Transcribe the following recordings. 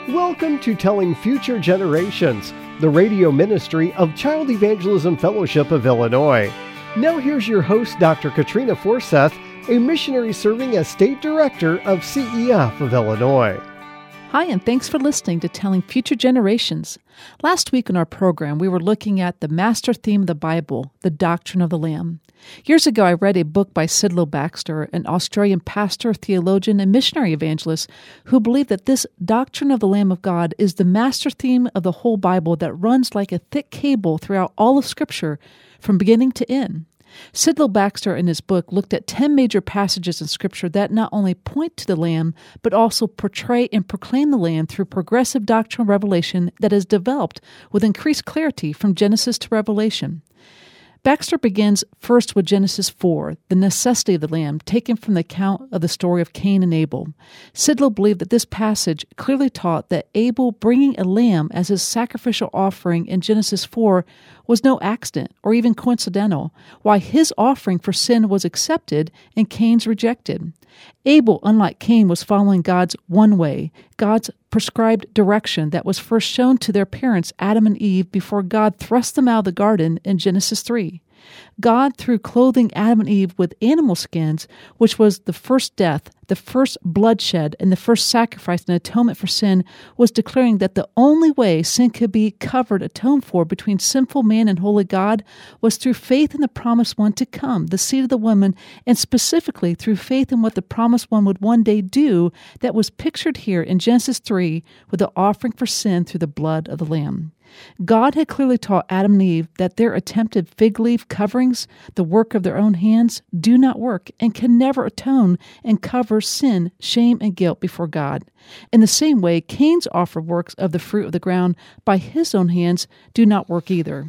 Welcome to Telling Future Generations, the radio ministry of Child Evangelism Fellowship of Illinois. Now here's your host, Dr. Katrina Forseth, a missionary serving as State Director of CEF of Illinois. Hi, and thanks for listening to Telling Future Generations. Last week in our program, we were looking at the master theme of the Bible, the doctrine of the Lamb. Years ago, I read a book by Sidlow Baxter, an Australian pastor, theologian, and missionary evangelist who believed that this doctrine of the Lamb of God is the master theme of the whole Bible that runs like a thick cable throughout all of Scripture from beginning to end. Sidlow Baxter in his book looked at 10 major passages in Scripture that not only point to the Lamb, but also portray and proclaim the Lamb through progressive doctrinal revelation that is developed with increased clarity from Genesis to Revelation. Baxter begins first with Genesis 4, the necessity of the lamb, taken from the account of the story of Cain and Abel. Sidlow believed that this passage clearly taught that Abel bringing a lamb as his sacrificial offering in Genesis 4 was no accident or even coincidental, why his offering for sin was accepted and Cain's rejected. Abel, unlike Cain, was following God's one way, God's prescribed direction that was first shown to their parents, Adam and Eve, before God thrust them out of the garden in Genesis 3. God, through clothing Adam and Eve with animal skins, which was the first death, the first bloodshed, and the first sacrifice and atonement for sin, was declaring that the only way sin could be covered, atoned for between sinful man and holy God was through faith in the promised one to come, the seed of the woman, and specifically through faith in what the promised one would one day do that was pictured here in Genesis 3 with the offering for sin through the blood of the Lamb. God had clearly taught Adam and Eve that their attempted fig leaf coverings, the work of their own hands, do not work and can never atone and cover sin, shame, and guilt before God. In the same way, Cain's offered works of the fruit of the ground by his own hands do not work either.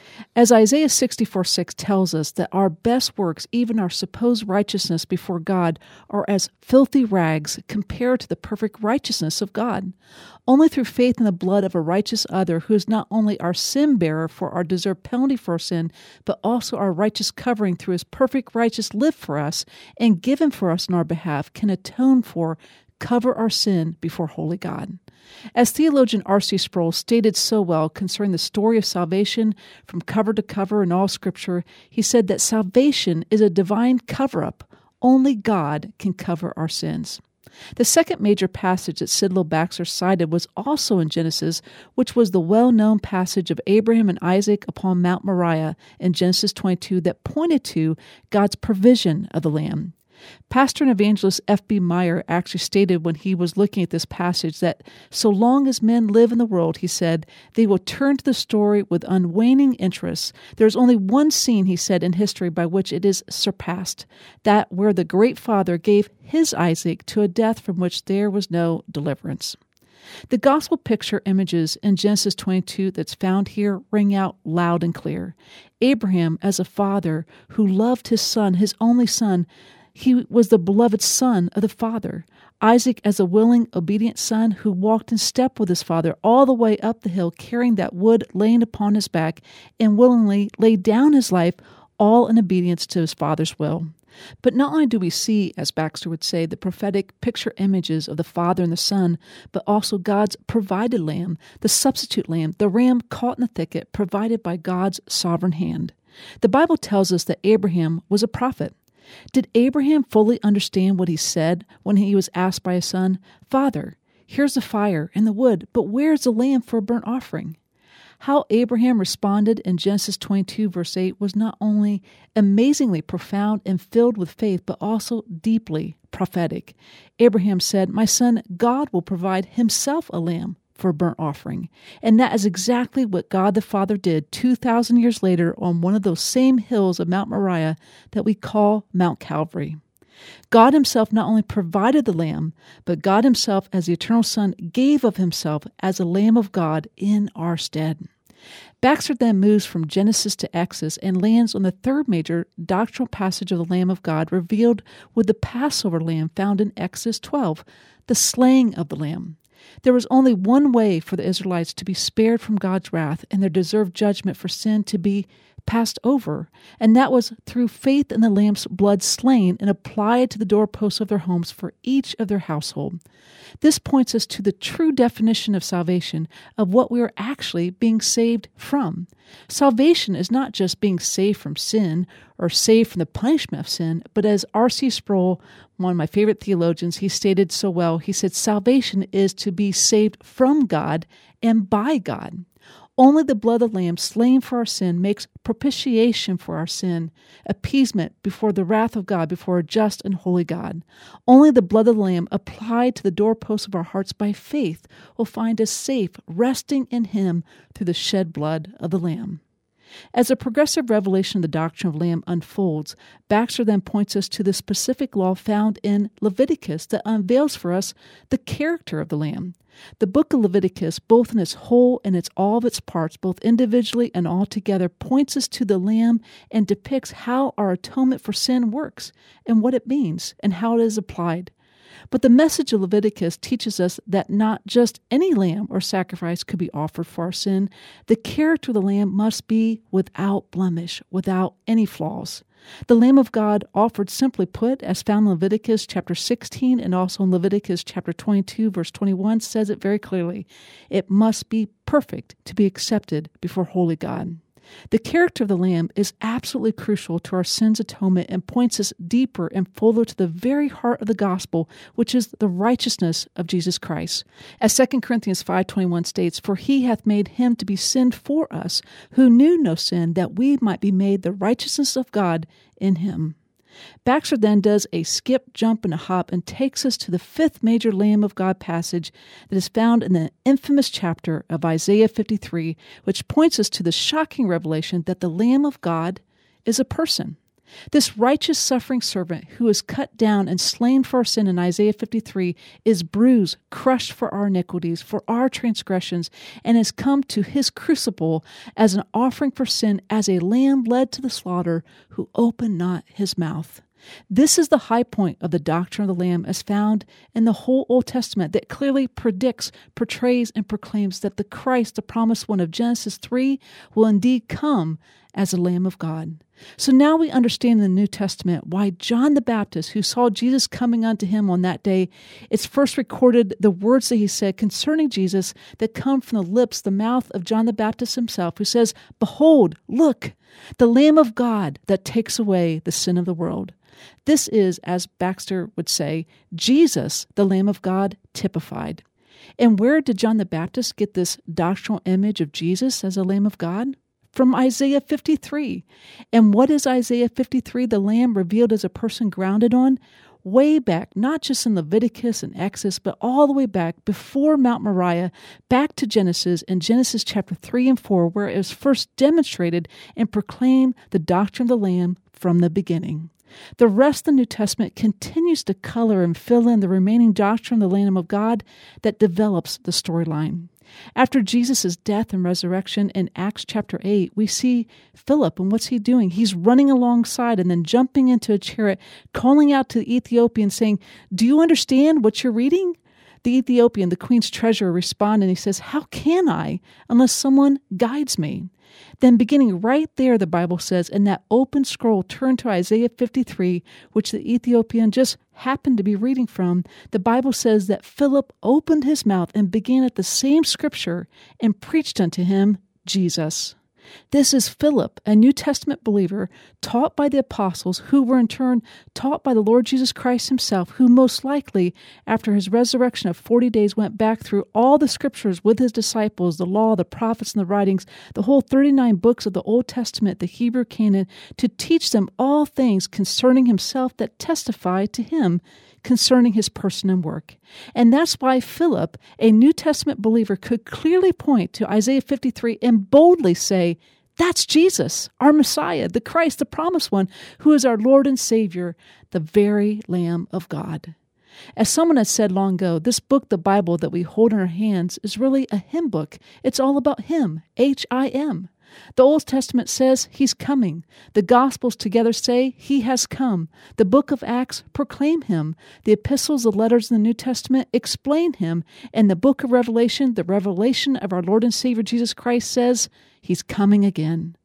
As Isaiah 64:6 tells us that our best works, even our supposed righteousness before God, are as filthy rags compared to the perfect righteousness of God. Only through faith in the blood of a righteous other, who is not only our sin bearer for our deserved penalty for our sin, but also our righteous covering through his perfect righteous life for us and given for us on our behalf, can atone for, cover our sin before holy God. As theologian R.C. Sproul stated so well concerning the story of salvation from cover to cover in all Scripture, he said that salvation is a divine cover-up. Only God can cover our sins. The second major passage that Sidlow Baxter cited was also in Genesis, which was the well-known passage of Abraham and Isaac upon Mount Moriah in Genesis 22 that pointed to God's provision of the lamb. Pastor and evangelist F.B. Meyer actually stated when he was looking at this passage that so long as men live in the world, he said, they will turn to the story with unwaning interest. There is only one scene, he said, in history by which it is surpassed, that where the great Father gave his Isaac to a death from which there was no deliverance. The gospel picture images in Genesis 22 that's found here ring out loud and clear. Abraham as a father who loved his son, his only son. He was the beloved son of the Father. Isaac as a willing, obedient son who walked in step with his father all the way up the hill, carrying that wood laying upon his back, and willingly laid down his life, all in obedience to his father's will. But not only do we see, as Baxter would say, the prophetic picture images of the Father and the Son, but also God's provided lamb, the substitute lamb, the ram caught in the thicket, provided by God's sovereign hand. The Bible tells us that Abraham was a prophet. Did Abraham fully understand what he said when he was asked by his son, "Father, here's the fire and the wood, but where is the lamb for a burnt offering?" How Abraham responded in Genesis 22, verse 8, was not only amazingly profound and filled with faith, but also deeply prophetic. Abraham said, "My son, God will provide himself a lamb for a burnt offering." And that is exactly what God the Father did 2,000 years later on one of those same hills of Mount Moriah that we call Mount Calvary. God himself not only provided the lamb, but God himself as the eternal Son gave of himself as a Lamb of God in our stead. Baxter then moves from Genesis to Exodus and lands on the third major doctrinal passage of the Lamb of God revealed with the Passover lamb found in Exodus 12, the slaying of the lamb. There was only one way for the Israelites to be spared from God's wrath and their deserved judgment for sin to be passed over, and that was through faith in the Lamb's blood slain and applied to the doorposts of their homes for each of their household. This points us to the true definition of salvation, of what we are actually being saved from. Salvation is not just being saved from sin or saved from the punishment of sin, but as R.C. Sproul, one of my favorite theologians, he stated so well, he said, salvation is to be saved from God and by God. Only the blood of the Lamb slain for our sin makes propitiation for our sin, appeasement before the wrath of God, before a just and holy God. Only the blood of the Lamb applied to the doorposts of our hearts by faith will find us safe, resting in Him through the shed blood of the Lamb. As a progressive revelation of the doctrine of the Lamb unfolds, Baxter then points us to the specific law found in Leviticus that unveils for us the character of the Lamb. The book of Leviticus, both in its whole and all of its parts, both individually and all together, points us to the Lamb and depicts how our atonement for sin works and what it means and how it is applied. But the message of Leviticus teaches us that not just any lamb or sacrifice could be offered for our sin. The character of the lamb must be without blemish, without any flaws. The Lamb of God offered, simply put, as found in Leviticus chapter 16 and also in Leviticus chapter 22, verse 21, says it very clearly. It must be perfect to be accepted before holy God. The character of the Lamb is absolutely crucial to our sins atonement and points us deeper and fuller to the very heart of the gospel, which is the righteousness of Jesus Christ. As 2 Corinthians 5:21 states, "For he hath made him to be sin for us, who knew no sin, that we might be made the righteousness of God in him." Baxter then does a skip, jump, and a hop and takes us to the fifth major Lamb of God passage that is found in the infamous chapter of Isaiah 53, which points us to the shocking revelation that the Lamb of God is a person. This righteous suffering servant who is cut down and slain for our sin in Isaiah 53 is bruised, crushed for our iniquities, for our transgressions, and has come to his crucible as an offering for sin, as a lamb led to the slaughter, who opened not his mouth. This is the high point of the doctrine of the Lamb as found in the whole Old Testament that clearly predicts, portrays, and proclaims that the Christ, the promised one of Genesis 3, will indeed come as a Lamb of God. So now we understand in the New Testament why John the Baptist, who saw Jesus coming unto him on that day, it's first recorded the words that he said concerning Jesus that come from the lips, the mouth of John the Baptist himself, who says, "Behold, look, the Lamb of God that takes away the sin of the world." This is, as Baxter would say, Jesus, the Lamb of God, typified. And where did John the Baptist get this doctrinal image of Jesus as a Lamb of God? From Isaiah 53. And what is Isaiah 53, the Lamb revealed as a person grounded on? Way back, not just in Leviticus and Exodus, but all the way back before Mount Moriah, back to Genesis, in Genesis chapter 3 and 4, where it was first demonstrated and proclaimed the doctrine of the Lamb from the beginning. The rest of the New Testament continues to color and fill in the remaining doctrine of the Lamb of God that develops the storyline. After Jesus' death and resurrection in Acts chapter 8, we see Philip, and what's he doing? He's running alongside and then jumping into a chariot, calling out to the Ethiopian saying, "Do you understand what you're reading?" The Ethiopian, the queen's treasurer, responds and he says, "How can I unless someone guides me?" Then beginning right there, the Bible says, in that open scroll, turn to Isaiah 53, which the Ethiopian just happened to be reading from. The Bible says that Philip opened his mouth and began at the same scripture and preached unto him Jesus. This is Philip, a New Testament believer, taught by the apostles, who were in turn taught by the Lord Jesus Christ himself, who most likely, after his resurrection of 40 days, went back through all the scriptures with his disciples, the law, the prophets, and the writings, the whole 39 books of the Old Testament, the Hebrew canon, to teach them all things concerning himself that testify to him concerning his person and work. And that's why Philip, a New Testament believer, could clearly point to Isaiah 53 and boldly say, "That's Jesus, our Messiah, the Christ, the promised one, who is our Lord and Savior, the very Lamb of God." As someone has said long ago, this book, the Bible that we hold in our hands, is really a hymn book. It's all about Him, H-I-M. The Old Testament says He's coming. The Gospels together say He has come. The book of Acts proclaim Him. The epistles, the letters in the New Testament explain Him. And the book of Revelation, the revelation of our Lord and Savior Jesus Christ, says He's coming again.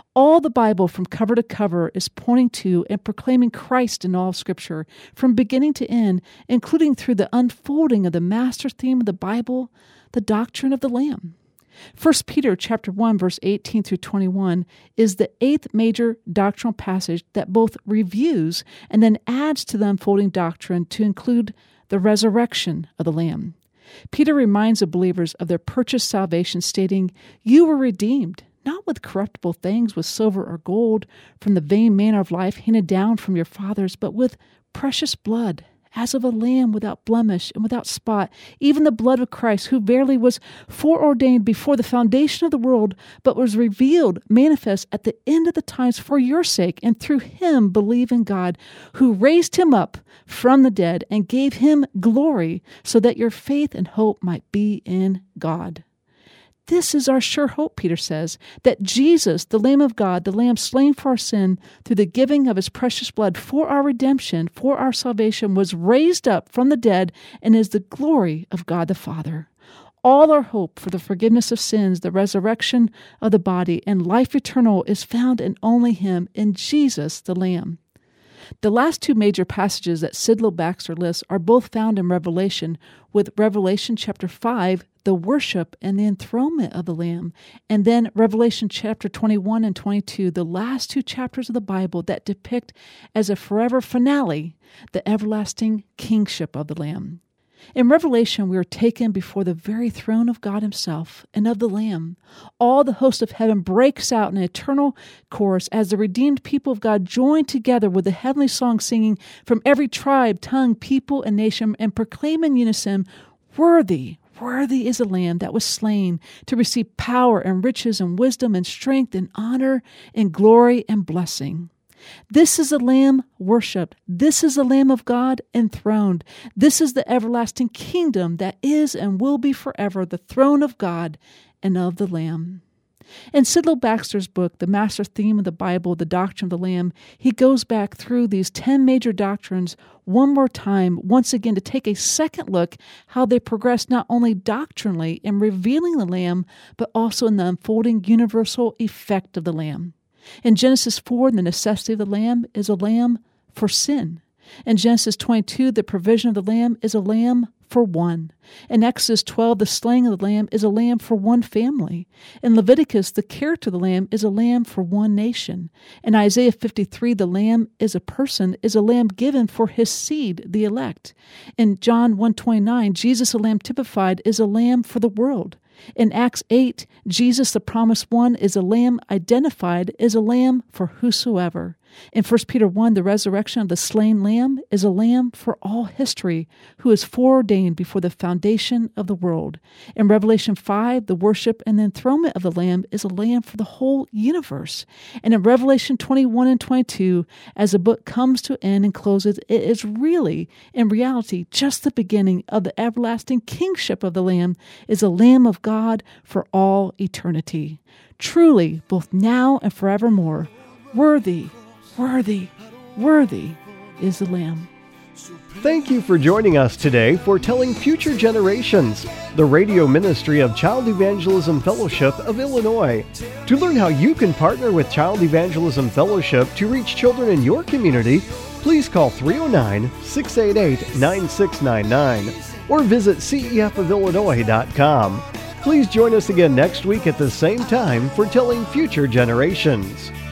All the Bible from cover to cover is pointing to and proclaiming Christ in all Scripture, from beginning to end, including through the unfolding of the master theme of the Bible, the doctrine of the Lamb. 1 Peter chapter 1, verse 18 through 21 is the 8th major doctrinal passage that both reviews and then adds to the unfolding doctrine to include the resurrection of the Lamb. Peter reminds the believers of their purchased salvation, stating, "You were redeemed, not with corruptible things, with silver or gold, from the vain manner of life handed down from your fathers, but with precious blood, as of a lamb without blemish and without spot, even the blood of Christ, who verily was foreordained before the foundation of the world, but was revealed, manifest at the end of the times for your sake, and through him believe in God, who raised him up from the dead and gave him glory, so that your faith and hope might be in God." This is our sure hope, Peter says, that Jesus, the Lamb of God, the Lamb slain for our sin, through the giving of his precious blood for our redemption, for our salvation, was raised up from the dead and is the glory of God the Father. All our hope for the forgiveness of sins, the resurrection of the body, and life eternal is found in only him, in Jesus the Lamb. The last two major passages that Sidlow Baxter lists are both found in Revelation, with Revelation chapter 5, the worship and the enthronement of the Lamb, and then Revelation chapter 21 and 22, the last two chapters of the Bible that depict as a forever finale the everlasting kingship of the Lamb. In Revelation, we are taken before the very throne of God himself and of the Lamb. All the host of heaven breaks out in an eternal chorus as the redeemed people of God join together with the heavenly song, singing from every tribe, tongue, people, and nation, and proclaim in unison, "Worthy, worthy is the Lamb that was slain to receive power and riches and wisdom and strength and honor and glory and blessing." This is the Lamb worshipped. This is the Lamb of God enthroned. This is the everlasting kingdom that is and will be forever the throne of God and of the Lamb. In Sidlow Baxter's book, The Master Theme of the Bible, The Doctrine of the Lamb, he goes back through these 10 major doctrines one more time, once again to take a second look how they progress not only doctrinally in revealing the Lamb, but also in the unfolding universal effect of the Lamb. In Genesis 4, the necessity of the lamb is a lamb for sin. In Genesis 22, the provision of the lamb is a lamb for one. In Exodus 12, the slaying of the lamb is a lamb for one family. In Leviticus, the character of the lamb is a lamb for one nation. In Isaiah 53, the lamb is a person, is a lamb given for his seed, the elect. In John 1:29, Jesus, a lamb typified, is a lamb for the world. In Acts 8, Jesus, the promised one, is a lamb identified as a lamb for whosoever. In 1 Peter 1, the resurrection of the slain lamb is a lamb for all history, who is foreordained before the foundation of the world. In Revelation 5, the worship and the enthronement of the lamb is a lamb for the whole universe. And in Revelation 21 and 22, as the book comes to an end and closes, it is really, in reality, just the beginning of the everlasting kingship of the Lamb, is a Lamb of God for all eternity. Truly, both now and forevermore, worthy, worthy, worthy is the Lamb. Thank you for joining us today for Telling Future Generations, the radio ministry of Child Evangelism Fellowship of Illinois. To learn how you can partner with Child Evangelism Fellowship to reach children in your community, please call 309-688-9699 or visit cefofillinois.com. Please join us again next week at the same time for Telling Future Generations.